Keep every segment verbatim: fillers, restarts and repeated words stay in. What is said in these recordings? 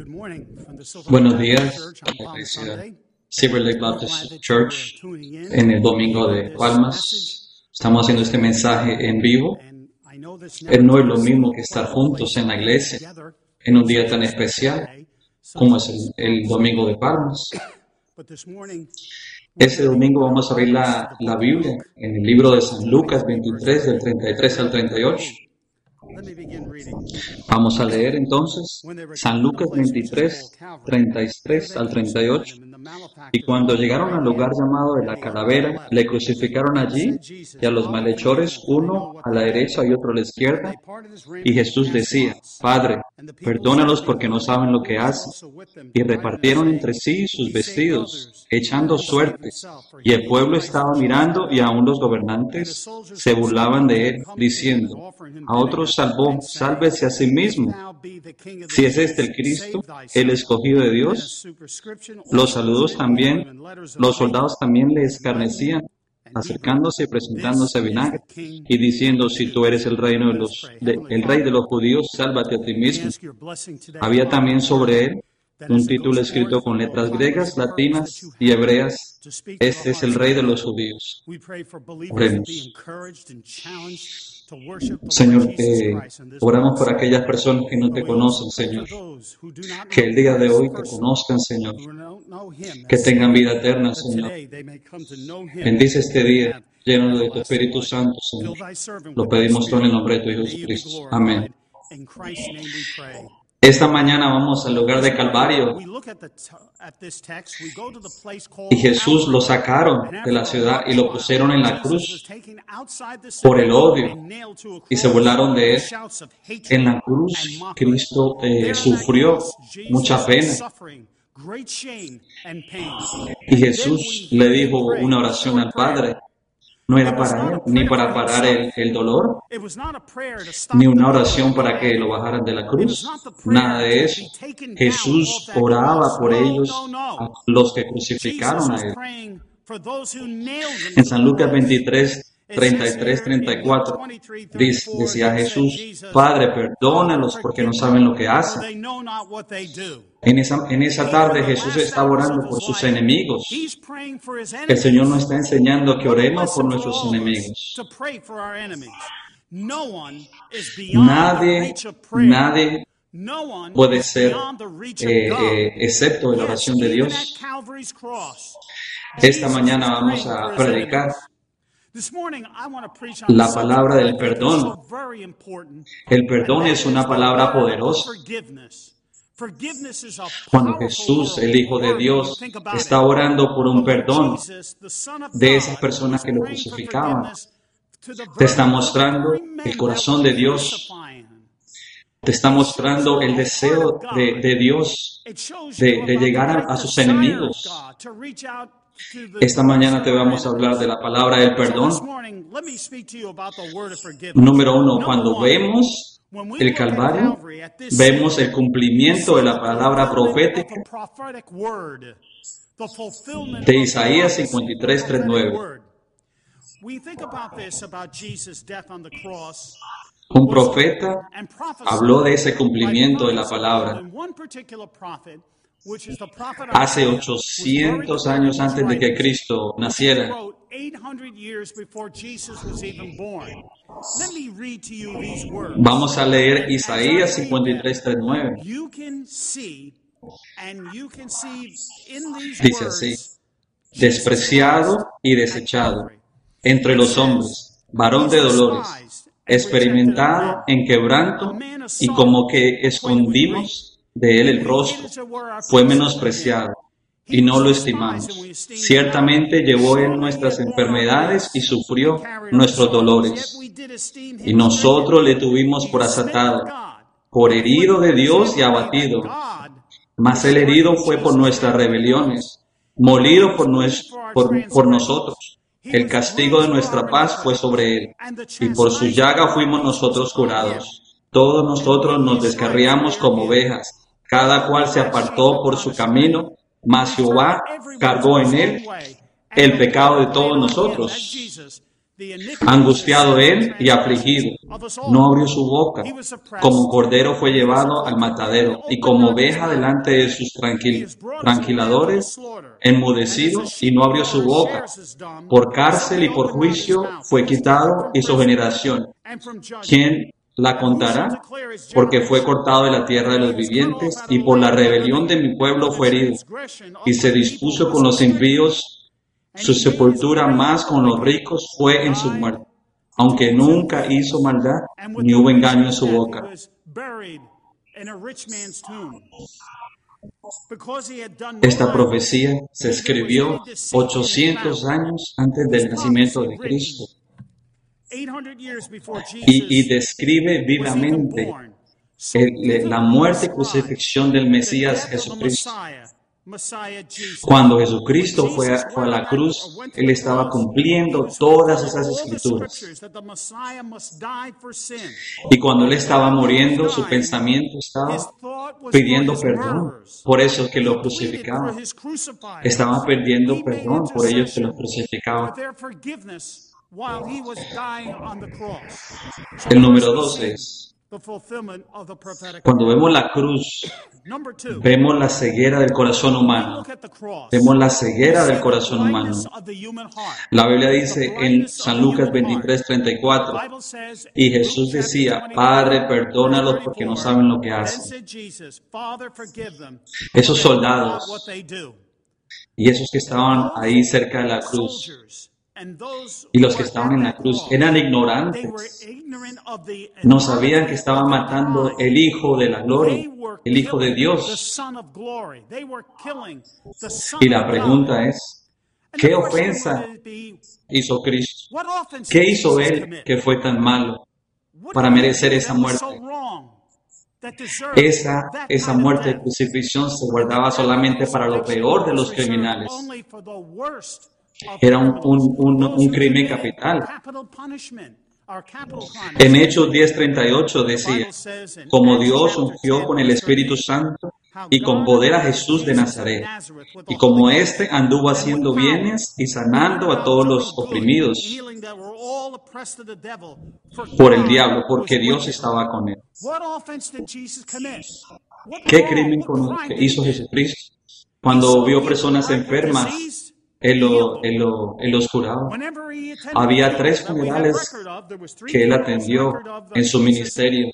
Buenos días a la iglesia Silver Lake Baptist Church en el domingo de Palmas. Estamos haciendo este mensaje en vivo. Él no es lo mismo que estar juntos en la iglesia en un día tan especial como es el, el domingo de Palmas. Este domingo vamos a abrir la, la Biblia en el libro de San Lucas veintitrés, del treinta y tres al treinta y ocho. Vamos a leer entonces San Lucas veintitrés, treinta y tres al treinta y ocho. Y cuando llegaron al lugar llamado de la Calavera, le crucificaron allí y a los malhechores, uno a la derecha y otro a la izquierda. Y Jesús decía: Padre, perdónalos porque no saben lo que hacen. Y repartieron entre sí sus vestidos, echando suertes. Y el pueblo estaba mirando, y aun los gobernantes se burlaban de él, diciendo: a otros salvó, sálvese a sí mismo. Si es este el Cristo, el escogido de Dios. Los saludos también, los soldados también le escarnecían, acercándose y presentándose a vinagre, y diciendo: si tú eres el reino de los, de, el rey de los judíos, sálvate a ti mismo. Había también sobre él un título escrito con letras griegas, latinas y hebreas: este es el rey de los judíos. Oremos. Señor, eh, oramos por aquellas personas que no te conocen, Señor. Que el día de hoy te conozcan, Señor. Que tengan vida eterna, Señor. Bendice este día lleno de tu Espíritu Santo, Señor. Lo pedimos todo en el nombre de tu Hijo Jesucristo. Amén. Esta mañana vamos al lugar de Calvario y Jesús lo sacaron de la ciudad y lo pusieron en la cruz por el odio y se burlaron de él. En la cruz Cristo eh, sufrió mucha pena y Jesús le dijo una oración al Padre. No era para él, ni para parar el, el dolor, ni una oración para que lo bajaran de la cruz. Nada de eso. Jesús oraba por ellos, a los que crucificaron a él. En San Lucas veintitrés, treinta y tres, treinta y cuatro, dice, decía Jesús: Padre, perdónalos porque no saben lo que hacen. En esa, en esa tarde Jesús estaba orando por sus enemigos. El Señor nos está enseñando que oremos por nuestros enemigos. Nadie, nadie puede ser eh, eh, excepto de la oración de Dios. Esta mañana vamos a predicar la palabra del perdón. El perdón es una palabra poderosa. Cuando Jesús, el Hijo de Dios, está orando por un perdón de esas personas que lo crucificaban, te está mostrando el corazón de Dios, te está mostrando el deseo de, de Dios de, de llegar a, a sus enemigos. Esta mañana te vamos a hablar de la palabra del perdón. Número uno, cuando vemos el Calvario, vemos el cumplimiento de la palabra profética de Isaías cincuenta y tres, tres, nueve. Un profeta habló de ese cumplimiento de la palabra hace ochocientos años antes de que Cristo naciera. Vamos a leer Isaías cincuenta y tres, tres, nueve. Dice así: despreciado y desechado entre los hombres, varón de dolores, experimentado en quebranto, y como que escondimos de él el rostro, fue menospreciado y no lo estimamos. Ciertamente llevó él nuestras enfermedades y sufrió nuestros dolores. Y nosotros le tuvimos por azotado, por herido de Dios y abatido. Mas el herido fue por nuestras rebeliones, molido por, nues- por, por nosotros. El castigo de nuestra paz fue sobre él, y por su llaga fuimos nosotros curados. Todos nosotros nos descarriamos como ovejas, cada cual se apartó por su camino, mas Jehová cargó en él el pecado de todos nosotros. Angustiado él y afligido, no abrió su boca. Como cordero fue llevado al matadero, y como oveja delante de sus tranquil tranquiladores, enmudecido, y no abrió su boca. Por cárcel y por juicio fue quitado, y su generación, ¿quién la contará? Porque fue cortado de la tierra de los vivientes, y por la rebelión de mi pueblo fue herido, y se dispuso con los impíos. Su sepultura más con los ricos fue en su muerte, aunque nunca hizo maldad, ni hubo engaño en su boca. Esta profecía se escribió ochocientos años antes del nacimiento de Cristo y, y describe vivamente el, la muerte y crucifixión del Mesías Jesucristo. Cuando Jesucristo fue a, fue a la cruz, Él estaba cumpliendo todas esas escrituras. Y cuando Él estaba muriendo, su pensamiento estaba pidiendo perdón por esos que lo crucificaban. Estaba pidiendo perdón por ellos que lo crucificaban. El número dos es, cuando vemos la cruz, vemos la ceguera del corazón humano. Vemos la ceguera del corazón humano. La Biblia dice en San Lucas veintitrés, treinta y cuatro, y Jesús decía, Padre, perdónalos porque no saben lo que hacen. Esos soldados y esos que estaban ahí cerca de la cruz, y los que estaban en la cruz eran ignorantes, no sabían que estaban matando el Hijo de la Gloria, el Hijo de Dios. Y la pregunta es, ¿qué ofensa hizo Cristo? ¿Qué hizo Él que fue tan malo para merecer esa muerte? Esa, esa muerte de crucifixión se guardaba solamente para lo peor de los criminales. Era un, un, un, un crimen capital. En Hechos diez, treinta y ocho decía, como Dios ungió con el Espíritu Santo y con poder a Jesús de Nazaret, y como éste anduvo haciendo bienes y sanando a todos los oprimidos por el diablo, porque Dios estaba con él. ¿Qué crimen hizo Jesucristo? Cuando vio personas enfermas, Él, lo, él, lo, él los curaba. Había tres funerales que Él atendió en su ministerio.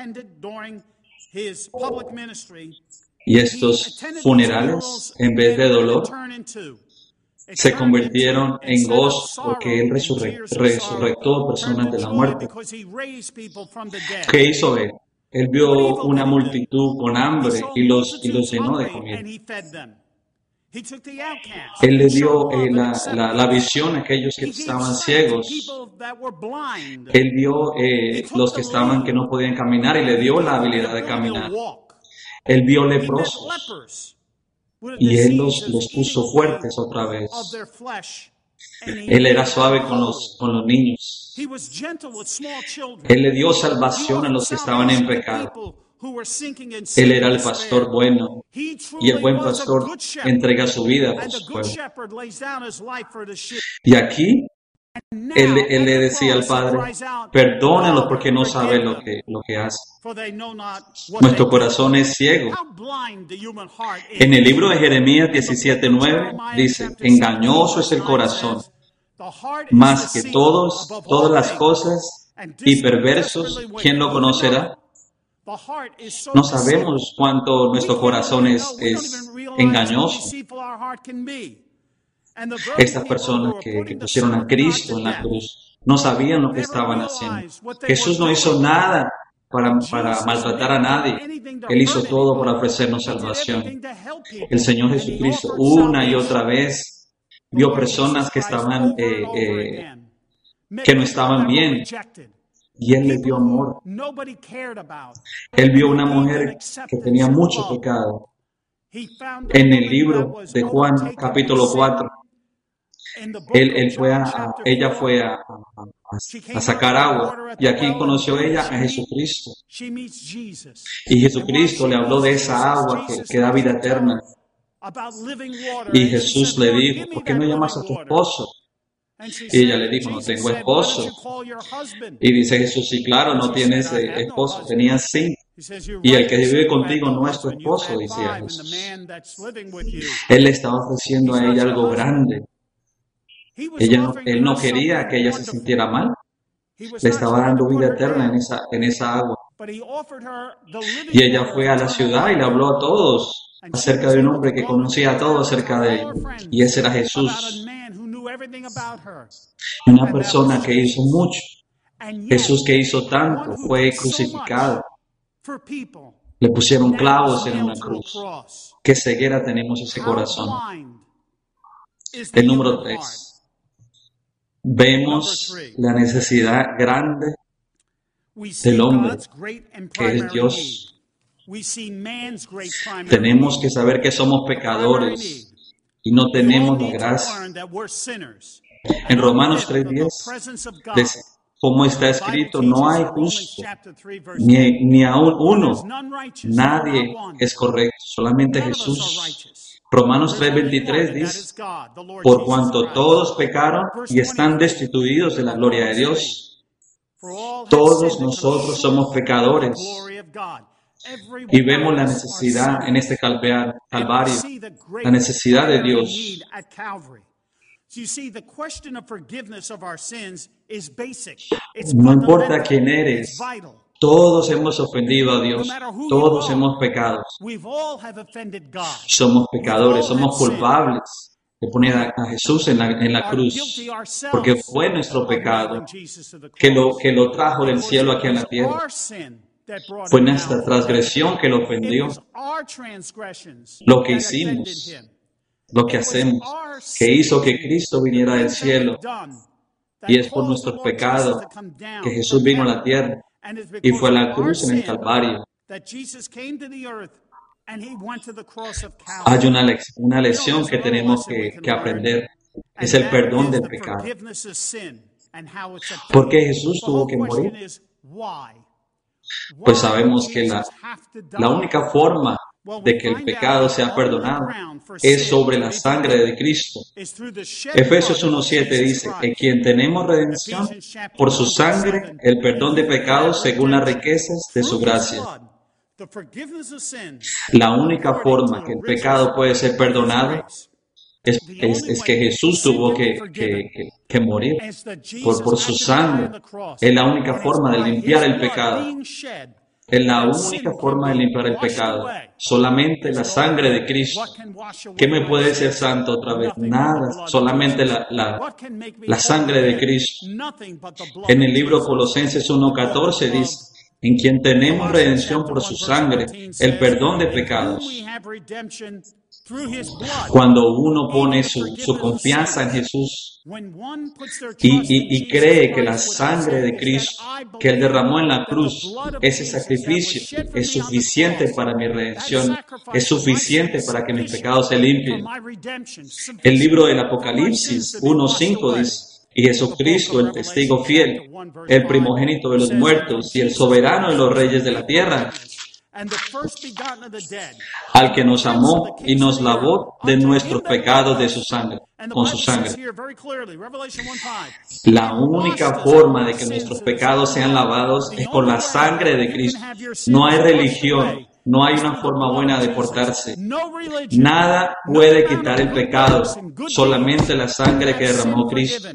Y estos funerales, en vez de dolor, se convirtieron en gozo porque Él resurre, resurrectó personas de la muerte. ¿Qué hizo Él? Él vio una multitud con hambre y los, y los llenó de comida. Él le dio eh, la, la, la visión a aquellos que estaban ciegos. Él vio eh, los que estaban que no podían caminar y le dio la habilidad de caminar. Él vio leprosos y Él los, los puso fuertes otra vez. Él era suave con los, con los niños. Él le dio salvación a los que estaban en pecado. Él era el pastor bueno, y el buen pastor entrega su vida por su pueblo. Y aquí, él, él le decía al Padre, perdónalos porque no saben lo que, lo que hacen. Nuestro corazón es ciego. En el libro de Jeremías diecisiete, nueve dice, engañoso es el corazón, más que todos, todas las cosas, y perversos, ¿quién lo conocerá? No sabemos cuánto nuestro corazón es, es engañoso. Estas personas que, que pusieron a Cristo en la cruz no sabían lo que estaban haciendo. Jesús no hizo nada para, para maltratar a nadie. Él hizo todo para ofrecernos salvación. El Señor Jesucristo una y otra vez vio personas que estaban eh, eh, que no estaban bien. Y Él le dio amor. Él vio una mujer que tenía mucho pecado. En el libro de Juan, capítulo cuatro, él, él fue a, a, ella fue a, a, a sacar agua. Y aquí conoció ella a Jesucristo. Y Jesucristo le habló de esa agua que, que da vida eterna. Y Jesús le dijo, ¿por qué no llamas a tu esposo? Y ella le dijo, no tengo esposo. Y dice Jesús, sí, claro, no tienes eh, esposo, tenías cinco. Y el que vive contigo no es tu esposo, decía Jesús. Él le estaba ofreciendo a ella algo grande. Ella no, él no quería que ella se sintiera mal. Le estaba dando vida eterna en esa, en esa agua. Y ella fue a la ciudad y le habló a todos acerca de un hombre que conocía a todos acerca de ella. Y ese era Jesús. Una persona que hizo mucho. Jesús que hizo tanto fue crucificado. Le pusieron clavos en una cruz. Qué ceguera tenemos ese corazón. El número tres. Vemos la necesidad grande del hombre, que es Dios. Tenemos que saber que somos pecadores y no tenemos la gracia. En Romanos tres diez, como está escrito, no hay justo, ni, ni aún uno. Nadie es correcto, solamente Jesús. Romanos tres veintitrés dice, por cuanto todos pecaron y están destituidos de la gloria de Dios. Todos nosotros somos pecadores. Y vemos la necesidad en este calvario, la necesidad de Dios. No importa quién eres, todos hemos ofendido a Dios, todos hemos pecado. Somos pecadores, somos culpables de poner a, a Jesús en la, en la cruz, porque fue nuestro pecado que lo, que lo trajo del cielo aquí en la tierra. Fue nuestra transgresión que lo ofendió. Lo que hicimos, lo que hacemos, que hizo que Cristo viniera del cielo. Y es por nuestros pecados que Jesús vino a la tierra y fue a la cruz en el Calvario. Hay una, lec una lección que tenemos que, que aprender. Es el perdón del pecado. ¿Por qué Jesús tuvo que morir? Pues sabemos que la, la única forma de que el pecado sea perdonado es sobre la sangre de Cristo. Efesios uno siete dice, en quien tenemos redención por su sangre, el perdón de pecados según las riquezas de su gracia. La única forma que el pecado puede ser perdonado es, es, es que Jesús tuvo que, que, que, que morir por, por su sangre. Es la única forma de limpiar el pecado. Es la única forma de limpiar el pecado. Solamente la sangre de Cristo. ¿Qué me puede hacer santo otra vez? Nada. Solamente la, la, la sangre de Cristo. En el libro Colosenses uno catorce dice, en quien tenemos redención por su sangre, el perdón de pecados. Cuando uno pone su, su confianza en Jesús y, y, y cree que la sangre de Cristo que Él derramó en la cruz, ese sacrificio es suficiente para mi redención, es suficiente para que mis pecados se limpien. El libro del Apocalipsis uno cinco dice, y Jesucristo, el testigo fiel, el primogénito de los muertos y el soberano de los reyes de la tierra, al que nos amó y nos lavó de nuestros pecados de su sangre, con su sangre. La única forma de que nuestros pecados sean lavados es por la sangre de Cristo. No hay religión, no hay una forma buena de portarse. Nada puede quitar el pecado, solamente la sangre que derramó Cristo.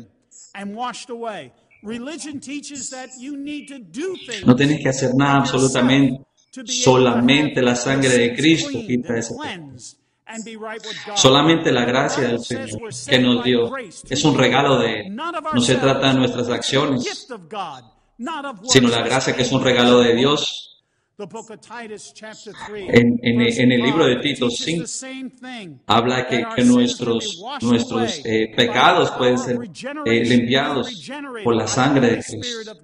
No tienes que hacer nada absolutamente. Solamente la sangre de Cristo quita ese pecado. Solamente la gracia del Señor que nos dio es un regalo de Él. No se trata de nuestras acciones, sino la gracia que es un regalo de Dios. En, en, en el libro de Tito cinco habla que, que nuestros, nuestros eh, pecados pueden ser eh, limpiados por la sangre de Cristo.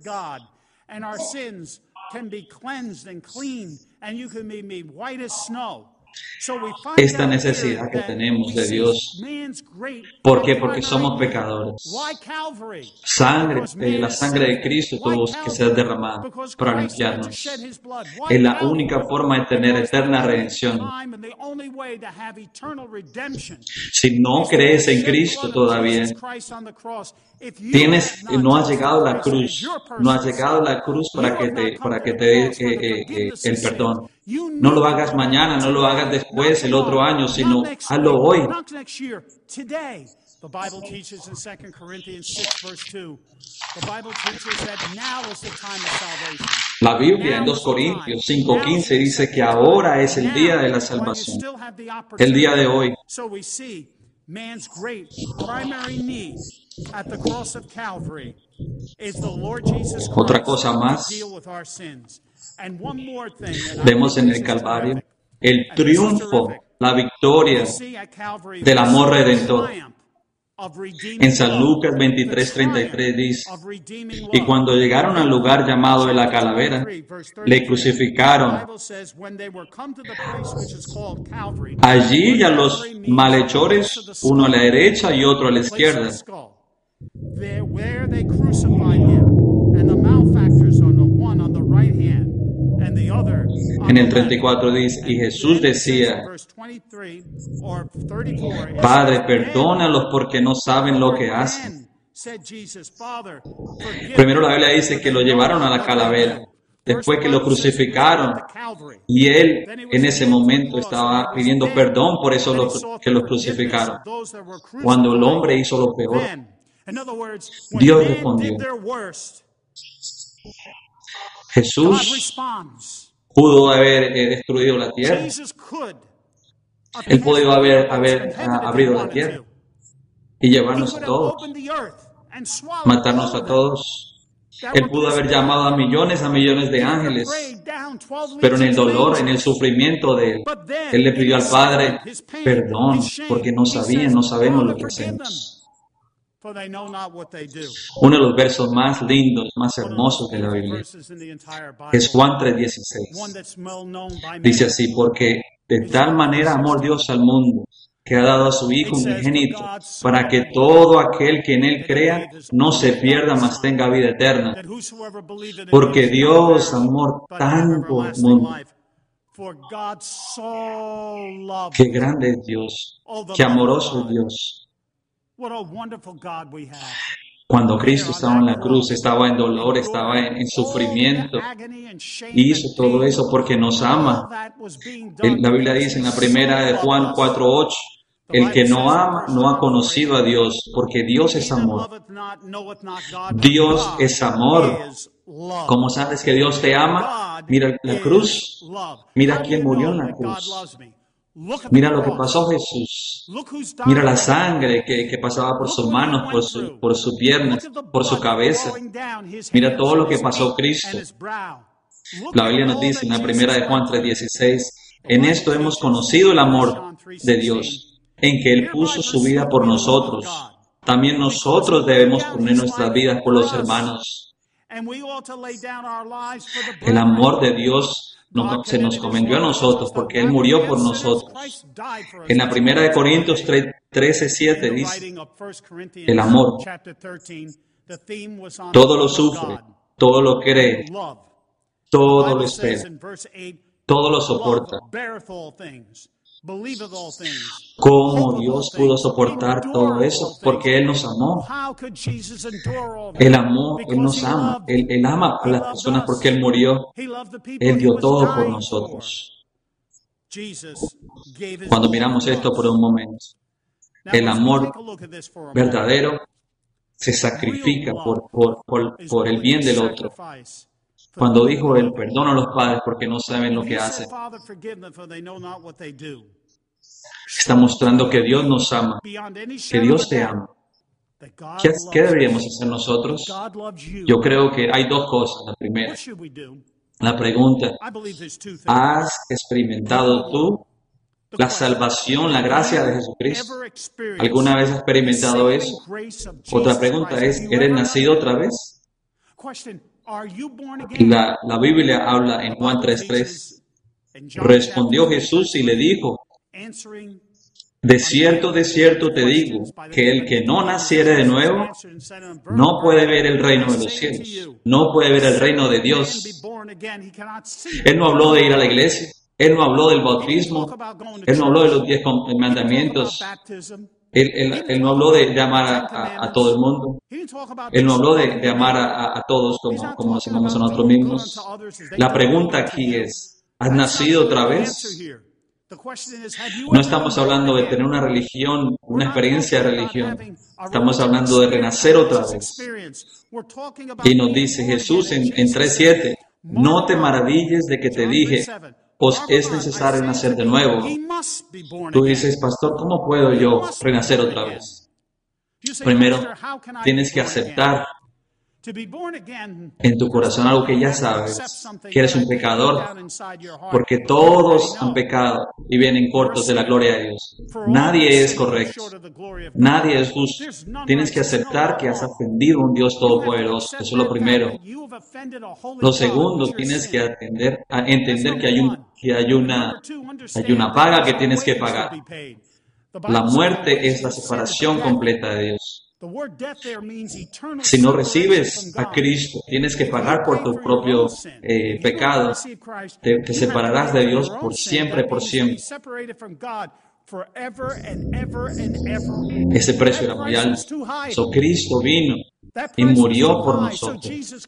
esta necesidad que tenemos de Dios. ¿Por qué? Porque somos pecadores. Sangre, eh, la sangre de Cristo tuvo que ser derramada para limpiarnos. Es la única forma de tener eterna redención. Si no crees en Cristo todavía, tienes, no has llegado a la cruz, no has llegado a la cruz para que te, para que te dé eh, eh, eh, el perdón. No lo hagas mañana, no lo hagas después, el otro año, sino hazlo hoy. La Biblia en dos Corintios cinco quince dice que ahora es el día de la salvación, el día de hoy. Otra cosa más, vemos en el Calvario el triunfo, la victoria del amor redentor. En San Lucas veintitrés treinta y tres dice, y cuando llegaron al lugar llamado de la calavera, le crucificaron. Allí a los malhechores, uno a la derecha y otro a la izquierda. En el treinta y cuatro dice, y Jesús decía, Padre, perdónalos porque no saben lo que hacen. Primero la Biblia dice que lo llevaron a la calavera, después que lo crucificaron, y él en ese momento estaba pidiendo perdón por eso lo, que lo crucificaron. Cuando el hombre hizo lo peor, Dios respondió. Jesús pudo haber eh, destruido la tierra. Él pudo haber, haber uh, abrido la tierra y llevarnos a todos, matarnos a todos. Él pudo haber llamado a millones a millones de ángeles, pero en el dolor, en el sufrimiento de Él, Él le pidió al Padre perdón, porque no sabían, no sabemos lo que hacemos. Uno de los versos más lindos, más hermosos de la Biblia es Juan tres dieciséis. Dice así, porque de tal manera amó Dios al mundo, que ha dado a su Hijo unigénito, para que todo aquel que en Él crea no se pierda, mas tenga vida eterna. Porque Dios amó tanto al mundo. Qué grande es Dios, qué amoroso es Dios. Cuando Cristo estaba en la cruz, estaba en dolor, estaba en, en sufrimiento, hizo todo eso porque nos ama. El, la Biblia dice en la primera de Juan cuatro ocho, el que no ama no ha conocido a Dios, porque Dios es amor. Dios es amor. ¿Cómo sabes que Dios te ama? Mira la cruz. Mira quién murió en la cruz. Mira lo que pasó Jesús. Mira la sangre que, que pasaba por sus manos, por, su, por sus piernas, por su cabeza. Mira todo lo que pasó Cristo. La Biblia nos dice en la primera de Juan tres dieciséis, en esto hemos conocido el amor de Dios, en que Él puso su vida por nosotros. También nosotros debemos poner nuestras vidas por los hermanos. El amor de Dios No, se nos convenció a nosotros porque Él murió por nosotros. En la primera de Corintios trece siete dice, el amor todo lo sufre, todo lo cree, todo lo espera, todo lo soporta. ¿Cómo Dios pudo soportar todo eso? Porque Él nos amó. Él amó, Él nos ama. Él, Él ama a las personas porque Él murió. Él dio todo por nosotros. Cuando miramos esto por un momento, el amor verdadero se sacrifica por, por, por, por el bien del otro. Cuando dijo Él, perdona a los padres porque no saben lo que hacen, está mostrando que Dios nos ama, que Dios te ama. ¿Qué, qué deberíamos hacer nosotros? Yo creo que hay dos cosas. La primera, la pregunta, ¿has experimentado tú la salvación, la gracia de Jesucristo? ¿Alguna vez has experimentado eso? Otra pregunta es, ¿eres nacido otra vez? La, la Biblia habla en Juan tres tres. Respondió Jesús y le dijo, De cierto, de cierto te digo, que el que no naciere de nuevo, no puede ver el reino de los cielos, no puede ver el reino de Dios. Él no habló de ir a la iglesia, Él no habló del bautismo, Él no habló de los diez mandamientos, Él, él, él no habló de llamar a, a, a todo el mundo, Él no habló de, de amar a, a todos como, como hacemos a nosotros mismos. La pregunta aquí es, ¿has nacido otra vez? No estamos hablando de tener una religión, una experiencia de religión. Estamos hablando de renacer otra vez. Y nos dice Jesús en, en tres siete, no te maravilles de que te dije, os es necesario nacer de nuevo. Tú dices, pastor, ¿cómo puedo yo renacer otra vez? Primero, tienes que aceptar en tu corazón algo que ya sabes, que eres un pecador, porque todos han pecado y vienen cortos de la gloria de Dios. Nadie es correcto, nadie es justo. Tienes que aceptar que has ofendido a un Dios todopoderoso. Eso es lo primero. Lo segundo, tienes que atender, a entender que hay, un, que hay, una, hay una paga que tienes que pagar. La muerte es la separación completa de Dios. Si no recibes a Cristo, tienes que pagar por tu propio eh, pecado. Te, te separarás de Dios por siempre, por siempre. Ese precio era muy alto. So, Cristo vino y murió por nosotros.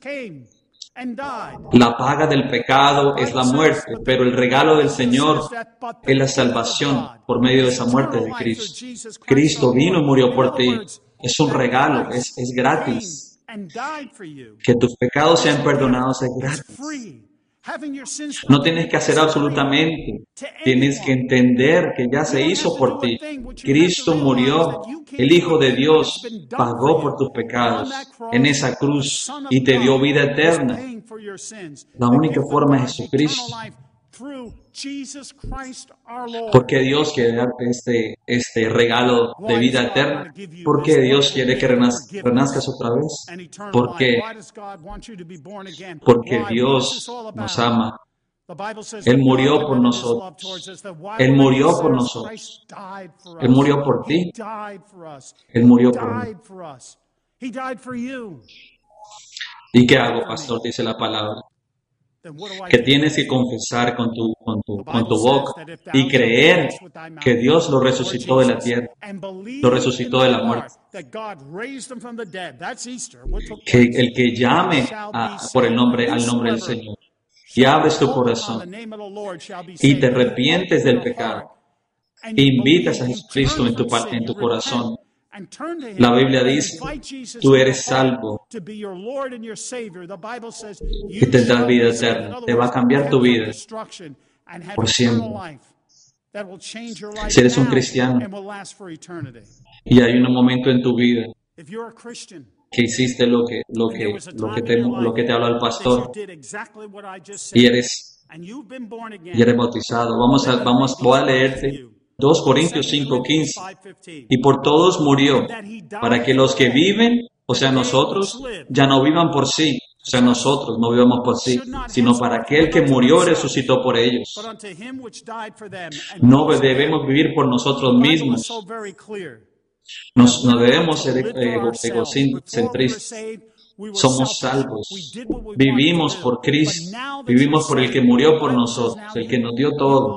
La paga del pecado es la muerte, pero el regalo del Señor es la salvación por medio de esa muerte de Cristo. Cristo vino y murió por ti. Es un regalo, es, es gratis. Que tus pecados sean perdonados es gratis. No tienes que hacer absolutamente. Tienes que entender que ya se hizo por ti. Cristo murió. El Hijo de Dios pagó por tus pecados en esa cruz y te dio vida eterna. La única forma es Jesucristo. ¿Por qué Dios quiere darte este, este regalo de vida eterna? ¿Por qué Dios quiere que renaz, renazcas otra vez? ¿Por qué? Porque Dios nos ama. Él murió por nosotros. Él murió por nosotros. Él murió por ti. Él murió por mí. ¿Y qué hago, pastor? Dice la palabra. Que tienes que confesar con tu, con tu, con tu boca y creer que Dios lo resucitó de la tierra, lo resucitó de la muerte. Que el que llame a, por el nombre, al nombre del Señor y abres tu corazón y te arrepientes del pecado, invitas a Jesucristo en tu, en tu corazón. La Biblia dice, tú eres salvo y tendrás vida eterna. Te va a cambiar tu vida por siempre. Si eres un cristiano y hay un momento en tu vida que hiciste lo que, lo que, lo que, te, lo que te habla el pastor y eres, y eres bautizado, vamos a, vamos, voy a leerte dos Corintios cinco quince, y por todos murió, para que los que viven, o sea nosotros, ya no vivan por sí, o sea nosotros no vivamos por sí, sino para aquel que murió y resucitó por ellos. No debemos vivir por nosotros mismos, nos, no debemos ser ego, egocentristas. Somos salvos, vivimos por Cristo, vivimos por el que murió por nosotros, el que nos dio todo.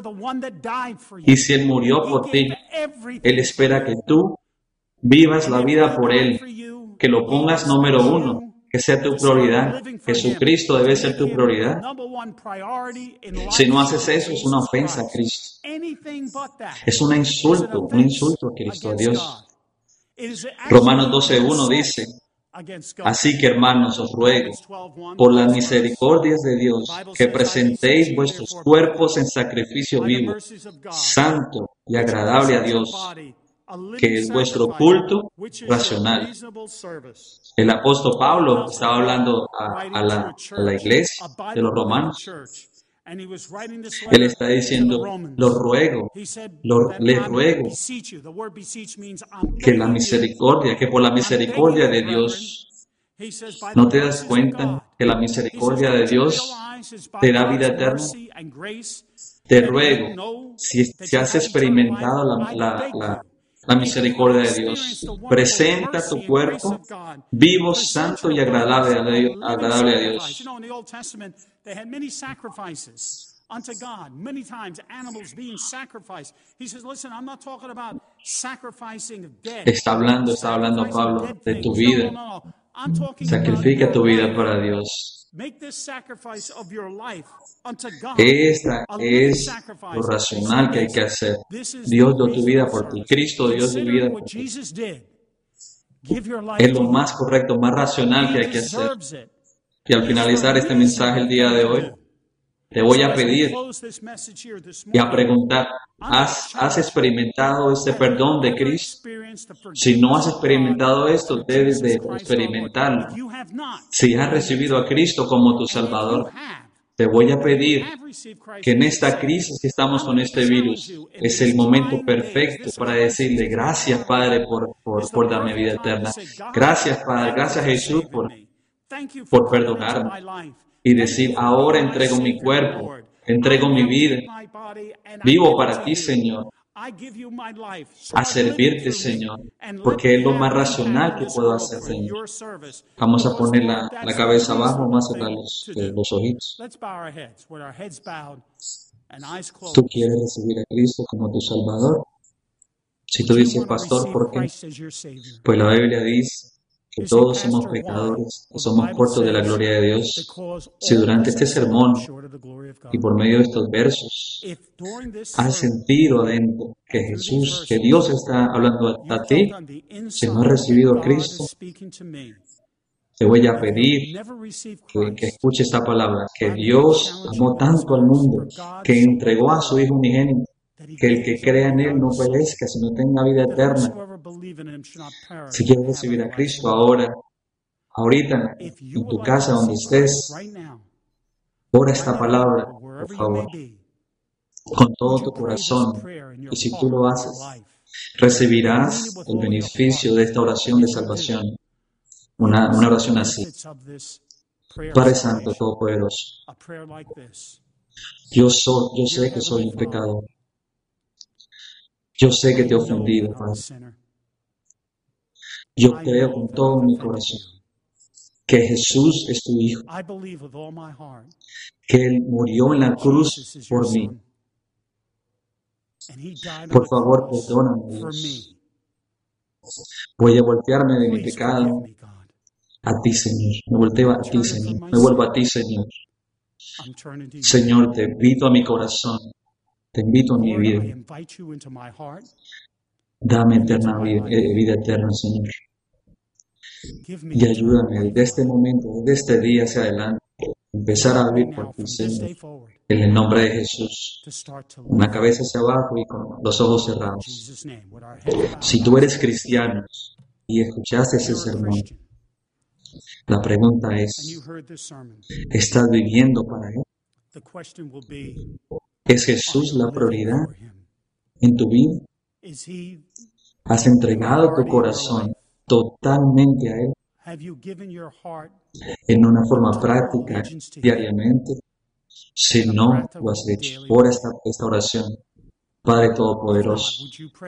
Y si Él murió por ti, Él espera que tú vivas la vida por Él, que lo pongas número uno, que sea tu prioridad. Jesucristo debe ser tu prioridad. Si no haces eso, es una ofensa a Cristo. Es un insulto, un insulto a Cristo, a Dios. Romanos doce uno dice, así que, hermanos, os ruego, por las misericordias de Dios, que presentéis vuestros cuerpos en sacrificio vivo, santo y agradable a Dios, que es vuestro culto racional. El apóstol Pablo estaba hablando a, a, la, a la iglesia de los romanos. Él está diciendo, lo ruego, lo, le ruego que la misericordia, que por la misericordia de Dios, ¿no te das cuenta que la misericordia de Dios te da vida eterna? Te ruego, si, si has experimentado la, la, la, la misericordia de Dios, presenta tu cuerpo vivo, santo y agradable a, Dios, agradable a Dios. Unto God, many times animals being sacrificed. He says, listen, I'm not talking about sacrificing of dead. Está hablando, está hablando Pablo de tu vida. No, no, no. I'm talking Sacrifica about tu vida life. para Dios. Make this sacrifice of your life unto God. Esta es lo racional que hay que hacer. Dios dio tu vida por ti. Cristo dio su vida por ti. Es lo más correcto, más racional que hay que hacer. Y al finalizar este mensaje el día de hoy, te voy a pedir y a preguntar, ¿has, ¿has experimentado este perdón de Cristo? Si no has experimentado esto, debes de experimentarlo. Si has recibido a Cristo como tu Salvador, te voy a pedir que en esta crisis que estamos con este virus, es el momento perfecto para decirle gracias, Padre, por, por, por darme vida eterna. Gracias, Padre, gracias, Jesús, por, por perdonarme. Y decir, ahora entrego mi cuerpo, entrego mi vida, vivo para ti, Señor, a servirte, Señor, porque es lo más racional que puedo hacer, Señor. Vamos a poner la, la cabeza abajo, vamos a cerrar los, los ojitos. ¿Tú quieres recibir a Cristo como tu Salvador? Si tú dices, pastor, ¿por qué? Pues la Biblia dice que todos somos pecadores, que somos cortos de la gloria de Dios. Si durante este sermón y por medio de estos versos has sentido adentro que Jesús, que Dios está hablando a ti, si no has recibido a Cristo, te voy a pedir que, que escuche esta palabra, que Dios amó tanto al mundo, que entregó a su Hijo unigénito, que el que crea en Él no perezca, sino tenga vida eterna. Si quieres recibir a Cristo ahora, ahorita, en tu casa, donde estés, ora esta palabra, por favor, con todo tu corazón. Y si tú lo haces, recibirás el beneficio de esta oración de salvación. Una, una oración así. Padre Santo, Todopoderoso, yo, soy, yo sé que soy un pecador. Yo sé que te he ofendido, Padre. Yo creo con todo mi corazón que Jesús es tu Hijo, que Él murió en la cruz por mí. Por favor, perdóname, Dios. Voy a voltearme de mi pecado a ti, Señor. Me volteo a ti, Señor. Me vuelvo a ti, Señor. Señor, te invito a mi corazón. Te invito a mi vida. Dame eterna vida, eh, vida eterna, Señor. Y ayúdame desde este momento, desde este día hacia adelante, empezar a vivir por ti, Señor. En el nombre de Jesús. Una cabeza hacia abajo y con los ojos cerrados. Si tú eres cristiano y escuchaste ese sermón, la pregunta es, ¿estás viviendo para Él? ¿Es Jesús la prioridad en tu vida? ¿Has entregado tu corazón totalmente a Él? En una forma práctica, diariamente. Si no lo has hecho, ora esta, esta oración. Padre Todopoderoso,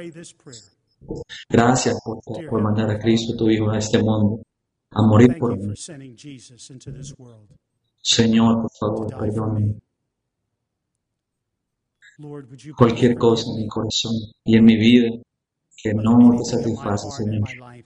gracias por, por mandar a Cristo, tu Hijo, a este mundo, a morir por mí. Señor, por favor, perdóname. Cualquier cosa en mi corazón y en mi vida que no te satisface, Señor.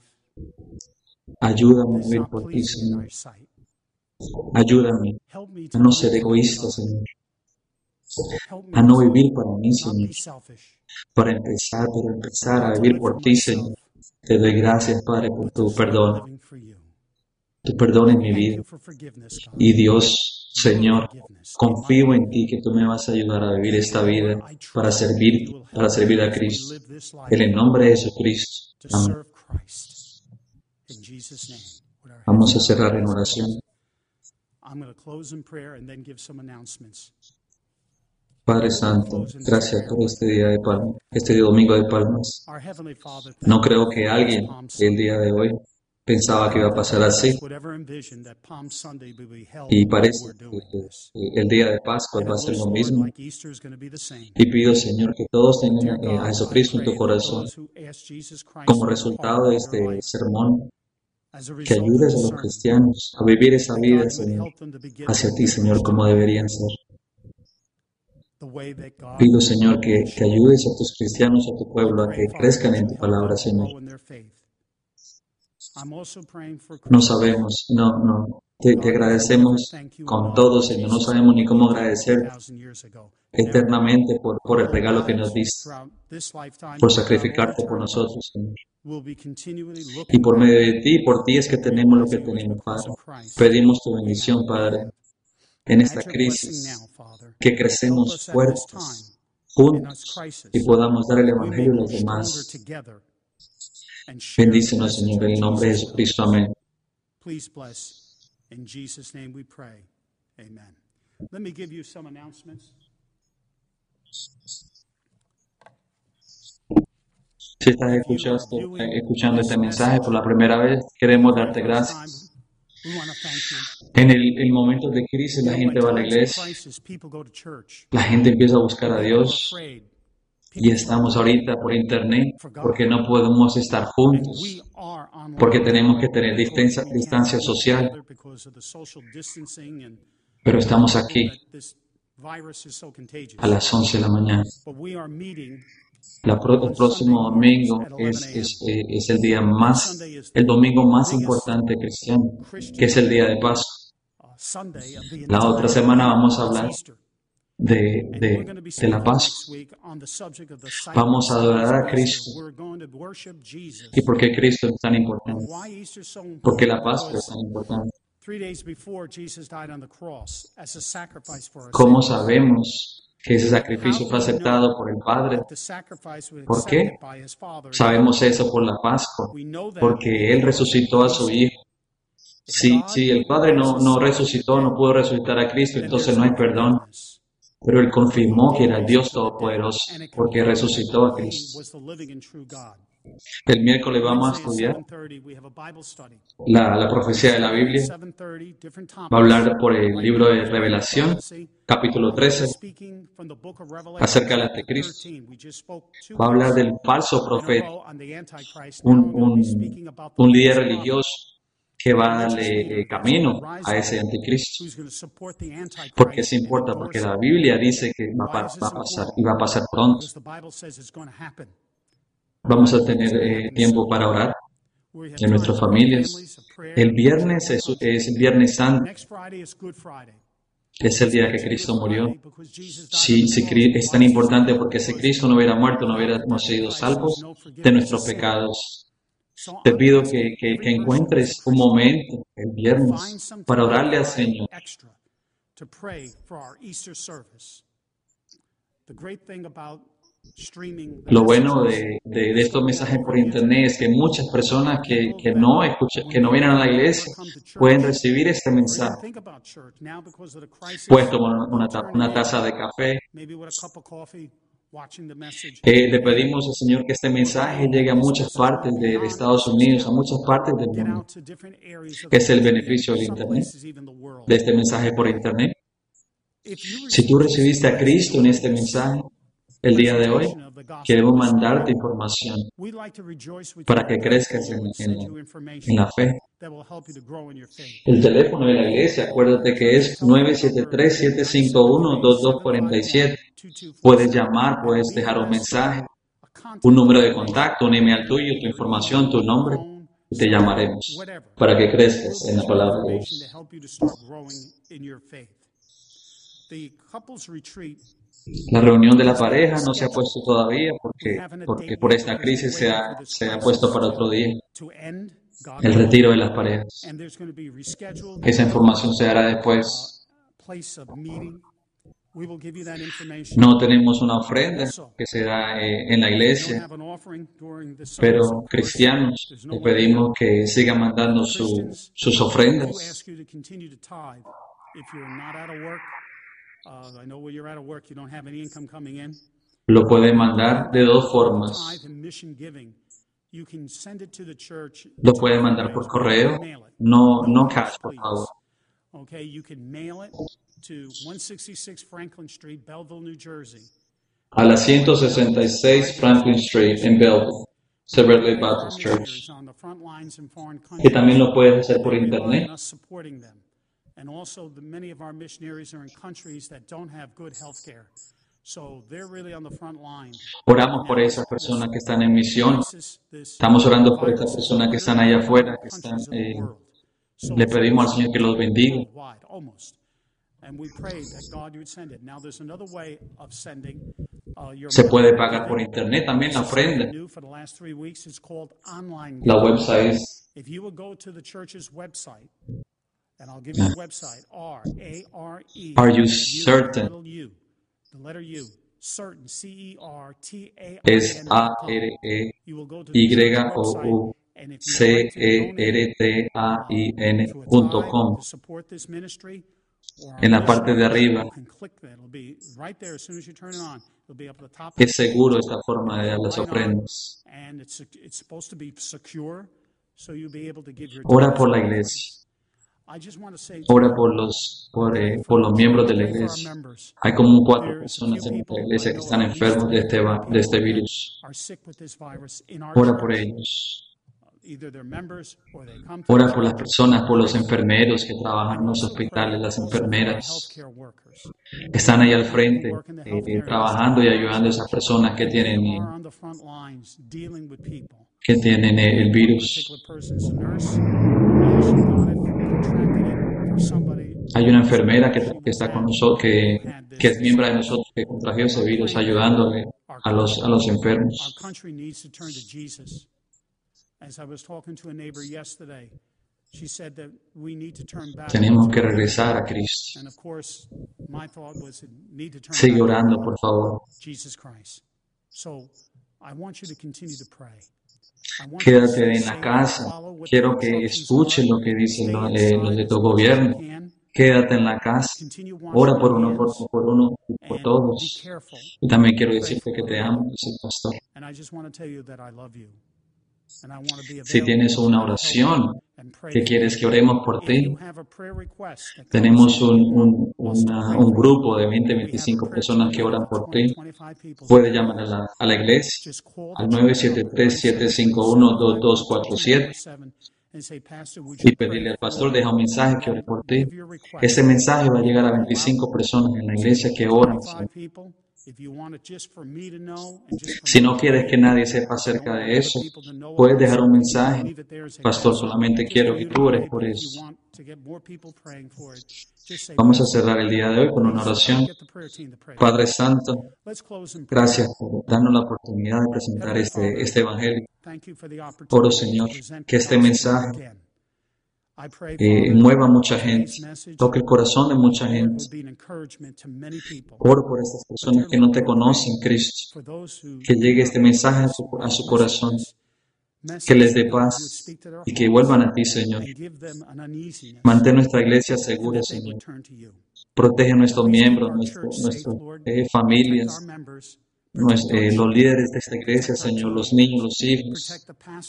Ayúdame a vivir por ti, Señor. Ayúdame a no ser egoísta, Señor. A no vivir para mí, Señor. Para empezar, para empezar a vivir por ti, Señor. Te doy gracias, Padre, por tu perdón. Tu perdón en mi vida. Y Dios, Señor, confío en ti que tú me vas a ayudar a vivir esta vida para servir, para servir a Cristo. En el nombre de Jesucristo. Amén. Vamos a cerrar en oración. Padre Santo, gracias por este día de Palmas, este domingo de Palmas. No creo que alguien el día de hoy pensaba que iba a pasar así. Y parece que el día de Pascua va a ser lo mismo. Y pido, Señor, que todos tengan a Jesucristo en tu corazón como resultado de este sermón, que ayudes a los cristianos a vivir esa vida, Señor, hacia ti, Señor, como deberían ser. Pido, Señor, que, que ayudes a tus cristianos, a tu pueblo, a que crezcan en tu palabra, Señor. No sabemos, no, no. Te, te agradecemos con todo, Señor. No sabemos ni cómo agradecer eternamente por, por el regalo que nos diste, por sacrificarte por nosotros, Señor. Y por medio de ti, por ti es que tenemos lo que tenemos, Padre. Pedimos tu bendición, Padre, en esta crisis, que crecemos fuertes, juntos, y podamos dar el Evangelio a los demás. Bendícenos, Señor, en el nombre de Jesucristo. Amén. Please bless. In Jesus' name we pray. Amen. Let me give you some announcements. Si estás escuchando, escuchando este mensaje por la primera vez, queremos darte gracias. En el, el momento de crisis la gente va a la iglesia, la gente empieza a buscar a Dios y estamos ahorita por internet porque no podemos estar juntos, porque tenemos que tener distancia, distancia social, pero estamos aquí a las once de la mañana. La pro, el próximo domingo es, es, es el día más, el domingo más importante cristiano, que es el día de Pascua. La otra semana vamos a hablar de, de, de la Pascua. Vamos a adorar a Cristo. ¿Y por qué Cristo es tan importante? ¿Por qué la Pascua es tan importante? ¿Cómo sabemos que ese sacrificio fue aceptado por el Padre? ¿Por qué? Sabemos eso por la Pascua, porque Él resucitó a su Hijo. Si, si el Padre no, no resucitó, no pudo resucitar a Cristo, entonces no hay perdón. Pero Él confirmó que era el Dios Todopoderoso, porque resucitó a Cristo. El miércoles vamos a estudiar la, la profecía de la Biblia. Va a hablar por el libro de Revelación, capítulo trece, acerca del anticristo. Va a hablar del falso profeta, un, un, un líder religioso que va a darle eh, camino a ese anticristo. ¿Por qué se importa? Porque la Biblia dice que va, va a pasar y va a pasar pronto. Vamos a tener eh, tiempo para orar en nuestras familias. El viernes es, es el Viernes Santo. Es el día que Cristo murió. Si, si es tan importante porque si Cristo no hubiera muerto, no hubiéramos sido salvos de nuestros pecados. Te pido que, que, que encuentres un momento el viernes para orarle al Señor. Lo bueno de, de, de estos mensajes por internet es que muchas personas que, que, no escuchan, que no vienen a la iglesia pueden recibir este mensaje. Puedes tomar una, una taza de café. Eh, le pedimos al Señor que este mensaje llegue a muchas partes de, de Estados Unidos, a muchas partes del mundo. Que es el beneficio del internet, de este mensaje por internet. Si tú recibiste a Cristo en este mensaje, el día de hoy, queremos mandarte información para que crezcas en, en, en la fe. El teléfono de la iglesia, acuérdate que es nueve siete tres, siete cinco uno, dos dos cuatro siete. Puedes llamar, puedes dejar un mensaje, un número de contacto, un email tuyo, tu información, tu nombre, y te llamaremos para que crezcas en la palabra de Dios. La reunión de la pareja no se ha puesto todavía porque, porque por esta crisis se ha, se ha puesto para otro día. El retiro de las parejas. Esa información se hará después. No tenemos una ofrenda que se da eh, en la iglesia, pero cristianos le pedimos que sigan mandando su, sus ofrendas. Lo pueden mandar de dos formas. You can send it to the church. Lo puede mandar por correo, no, no cash, por favor. Okay, you can mail it to one sixty-six Franklin Street, Belleville, New Jersey. A la ciento sesenta y seis Franklin Street en Belleville, Severely Baptist Church. Que también lo puedes hacer por internet. And also, the, many of our missionaries are in countries that don't have good health care. So they're really on the front line. Oramos por esas personas que están en misión. Estamos orando por estas personas que están allá afuera, que están, eh, le pedimos al Señor que los bendiga. Se puede pagar por internet también la ofrenda. La website es And I'll give you the website, R A R E. Are you certain? The letter U, certain, C E R T A I N. Es A R E Y O U C E R T A I N punto com. En la parte de arriba es seguro esta forma de dar las ofrendas. Ora por la iglesia. Ora por los, por, eh, por los miembros de la iglesia. Hay como cuatro personas en la iglesia que están enfermos de este, de este virus. Ora por ellos. Ora por las personas, por los enfermeros que trabajan en los hospitales, las enfermeras que están ahí al frente, eh, eh, trabajando y ayudando a esas personas que tienen, eh, que tienen eh, el virus. Hay una enfermera que, que está con nosotros, que, que es miembro de nosotros, que contrajo ese virus, ayudándole a los, a los enfermos. Tenemos que regresar a Cristo. Sigue orando, por favor. Quédate en la casa. Quiero que escuchen lo que dicen los, eh, los de tu gobierno. Quédate en la casa. Ora por uno, por, por uno y por todos. Y también quiero decirte que te amo, dice el pastor. Si tienes una oración que quieres que oremos por ti, tenemos un, un, una, un grupo de veinte a veinticinco personas que oran por ti. Puedes llamar a la, a la iglesia al nueve siete tres, siete cinco uno, dos dos cuatro siete y pedirle al pastor, deja un mensaje que ore por ti. Ese mensaje va a llegar a veinticinco personas en la iglesia que oran. Si no quieres que nadie sepa acerca de eso, puedes dejar un mensaje. Pastor, solamente quiero que tú ores por eso. Vamos a cerrar el día de hoy con una oración. Padre Santo, gracias por darnos la oportunidad de presentar este, este Evangelio. Oro, Señor, que este mensaje eh, mueva a mucha gente, toque el corazón de mucha gente. Oro por estas personas que no te conocen, Cristo, que llegue este mensaje a su, a su corazón, que les dé paz y que vuelvan a ti, Señor. Mantén nuestra iglesia segura, Señor. Protege a nuestros miembros, nuestras nuestro, eh, familias, nuestro, eh, los líderes de esta iglesia, Señor, los niños, los hijos.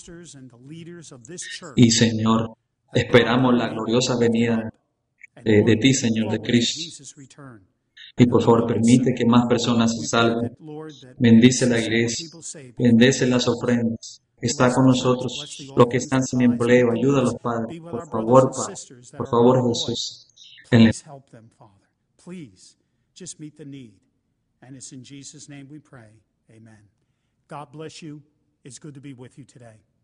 Y, Señor, esperamos la gloriosa venida de, de ti, Señor, de Cristo. Y por favor, permite que más personas se salven. Bendice la iglesia, bendice las ofrendas. Está con nosotros los que están sin empleo. Ayúdalos, Padre. Por favor, Padre. Por favor, Jesús. En el... Just meet the need. And it's in Jesus' name we pray. Amen. God bless you. It's good to be with you today.